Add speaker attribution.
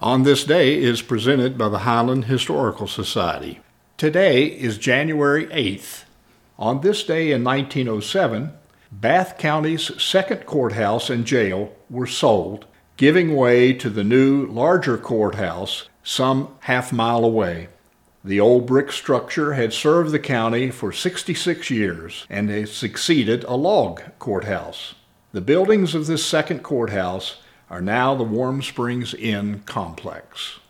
Speaker 1: On This Day is presented by the Highland Historical Society. Today is January 8th. On this day in 1907, Bath County's second courthouse and jail were sold, giving way to the new, larger courthouse some half-mile away. The old brick structure had served the county for 66 years and had succeeded a log courthouse. The buildings of this second courthouse are now the Warm Springs Inn complex.